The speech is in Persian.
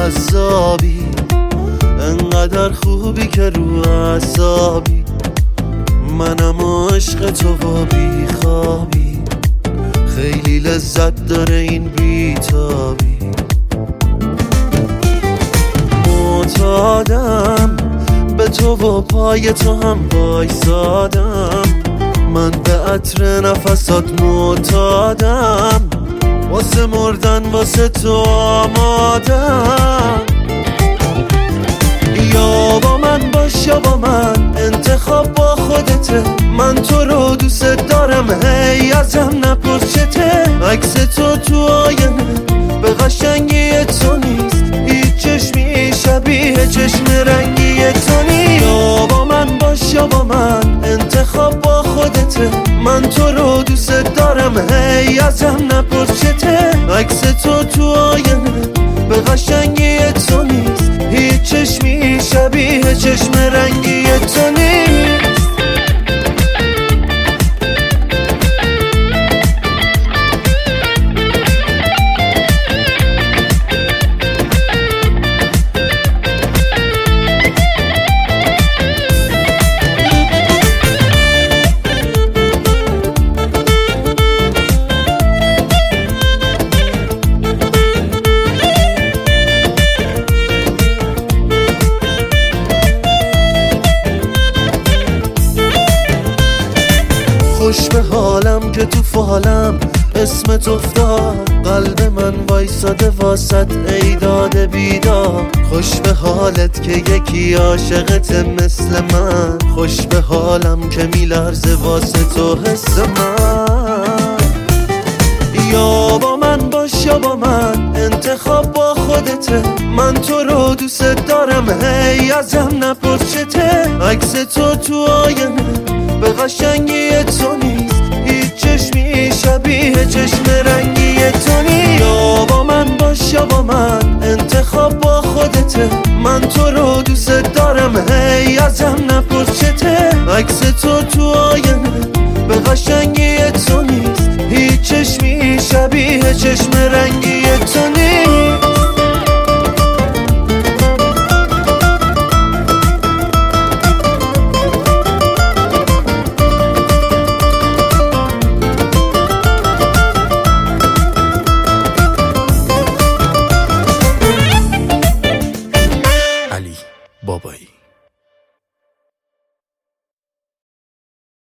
جذابی، انقدر خوبی که رو اعصابی، منم عشق تو و بی خوابی، خیلی لذت داره این بیتابی. معتادم به تو و پای تو هم وایسادم، من به عطر نفسات معتادم، واسه مردن واسه تو آمادم. یا با من باش یا با من، انتخاب با خودته، من تو رو دوست دارم هی ازم نپرسته. عکس تو آینه به قشنگی تو نیست، هیچ چشمی شبیه چشم رنگی تو نیست. یا با من باش یا با من، انتخاب با خودته، من تو رو دوست دارم هی ازم نپرسته. عکس تو آینه به قشنگی تو نیست، هیچ چشمی شبیه چشم رنگی تو نیست. خوش به حالم که تو فالم اسمت افتاد، قلب من وایساده واسط ای داده بیدار. خوش به حالت که یکی عاشقت مثل من، خوش به حالم که میلرزه واسه تو حس من. یا با من باش یا با من، انتخاب با خودته، من تو رو دوست دارم هی ازم نپرسته. عکس تو آینه به قشنگی تو نیست، هیچ چشمی شبیه چشم رنگی تو نیست. یا با من باش یا با من، انتخاب با خودته، من تو رو دوست دارم هی ازم نپرسته. عکس تو آینه به قشنگی تو نیست، هیچ چشمی شبیه چشم رنگی تو نیست. علی بابایی.